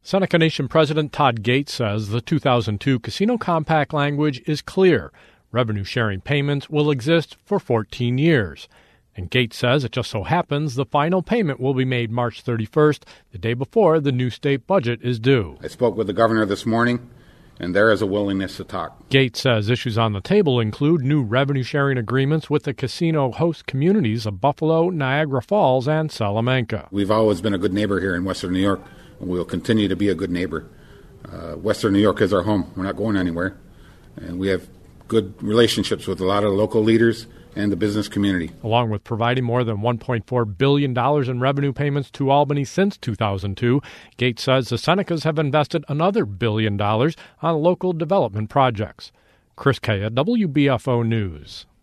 Seneca Nation President Todd Gates says the 2002 Casino Compact language is clear. Revenue-sharing payments will exist for 14 years. And Gates says it just so happens the final payment will be made March 31st, the day before the new state budget is due. I spoke with the governor this morning, and there is a willingness to talk. Gates says issues on the table include new revenue-sharing agreements with the casino host communities of Buffalo, Niagara Falls, and Salamanca. We've always been a good neighbor here in Western New York, and we'll continue to be a good neighbor. Western New York is our home. We're not going anywhere. And we have good relationships with a lot of local leaders and the business community. Along with providing more than $1.4 billion in revenue payments to Albany since 2002, Gates says the Senecas have invested another $1 billion on local development projects. Chris Kaya, WBFO News.